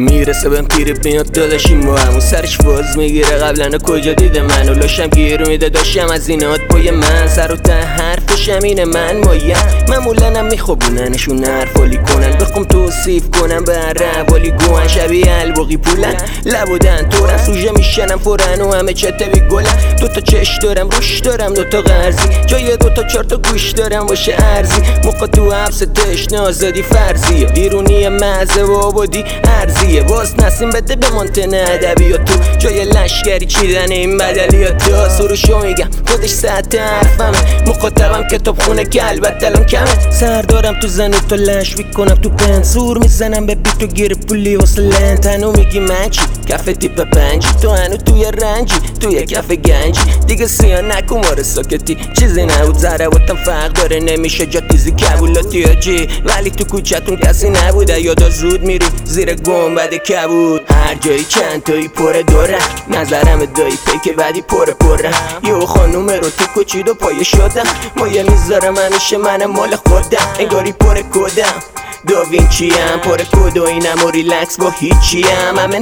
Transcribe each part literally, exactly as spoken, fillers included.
میرسه بهم پیر میاد داداشیم با همون سرش فاز میگیره قبلا کجا دیده منو لاشم گیر میده داشتم از اینات پای من سر و ته حرفشم اینه من مایم معمولنم میخوابوننشون حرفالی کنن بخوام توصیف کنم به هر روالی گوهن شبیه الباقی پولن لبودن تورن سوژه میشنم فورن و همه چته بی گلن دوتا چش دارم روش دارم دوتا قرضی جای دوتا چهار تا گوش دارم باشه ارزی موقع تو حبس تشنه آزادی فرضیه بیرونی مزه و آبادی ارزیه باز نسیم بده به مانتن ادبیات تو جای لشگری چیدن این بدلیات تو سروشو میگم خودش ساعت حرفمه مخاطبم کتاب خونه که البته الان کمه سر دارم تو زنو تا لشوی کنم تو پنج زور میزنم به بیتو گیر پولی واسه لن تنو میگی من چی کف تیپ پنجی تو هنو توی رنجی توی کف گنجی دیگه سیاه نکن ماره ساکتی چیزی نبود ضرباتم فرق داره نمیشه جا تیزی کبولاتی آجی ولی تو کوچتون کسی نبوده یادا زود میری زیر گنبد کبود هر جایی چند تایی پره دوره نظرم دایی پیک بعدی پره پره یه خانوم رو تو کچید و پایه شدم مایه میذارم همیشه منم مال خودم انگاری پره کدم داوینچی ام پره کد و اینم و ریلکس با هیچی ام همه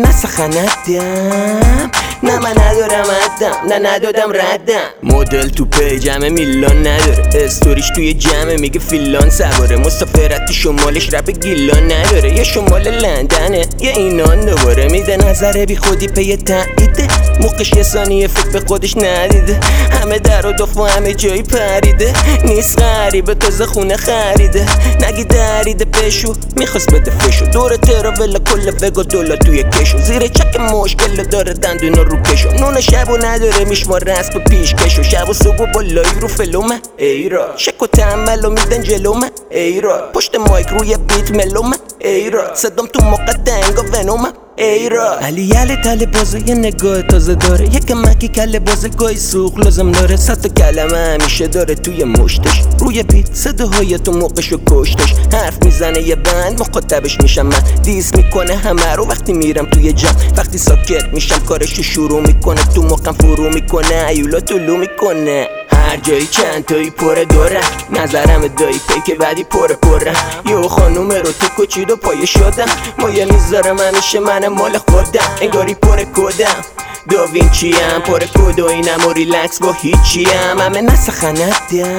نسخندم نه من ندارم عدم نه ندادم ردم مدل تو پیجمه میلان نداره استوریش توی جمعه میگه فیلان سواره مسافرتی شمالش رپ گیلان نداره یه شمال لندنه یه اینان دوباره میده نظره بی خودی پی تاییده موقعش یه ثانیه فکر به خودش ندیده همه در و دف و همه جایی پریده نیست غریبه تازه خونه خریده نگی دریده پشو میخواست بده فشو دور تراولا کل وگا دولا توی کشو زیر چک مشکل داره دندونا رو کشو نون شبو نداره میشمار رسم پیش کشو شب و صبح و بالایی رو فلومه ایرا شک و تنبلو میدن جلومه ایرا پشت مایک روی بیت ملومه ایرا صدام تو موقع دنگا ونومه ایرا علی یلی تله بازه یه نگاه تازه داره یک مکی کله بازه گاهی سوخ لازم داره صد تا کلمه همیشه داره توی مشتش روی بیت صداهای تو موقعشو کشتش حرف میزنه یه بند مخاطبش میشم من دیس میکنه همه رو وقتی میرم توی جمع وقتی ساکت میشم کارشو شروع میکنه تو موقعم فرو میکنه ایولا طلو میکنه هر جایی چند تایی پره دوره نظرم دایی پیک بعدی پره پره یه خانوم رو تو کچید و پایه شدم مایه میذارم همیشه منم مال خودم انگاری پره کدم داوینچی ام پره کد و اینم و ریلکس با هیچی ام همه نسخندم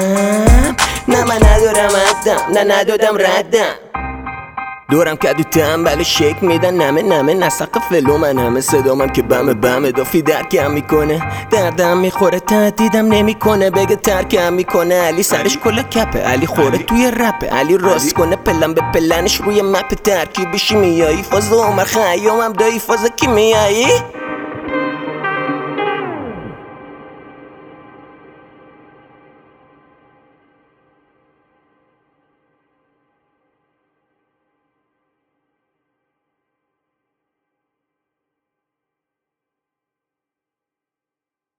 نه من ندارم عدم نه ندادم ردم دورم کدو تنبل شک میدن نمه نمه نسق فلو من همه صدامم که بمه بمه دافی درکم میکنه دردم میخوره تهدیدم نمیکنه بگه ترکم میکنه علی سرش کلا کپه علی خوره توی رپه علی راست کنه پلن به پلنش روی مپ ترکیبشی میایی فاز عمر خیامم دایی فاز کی میایی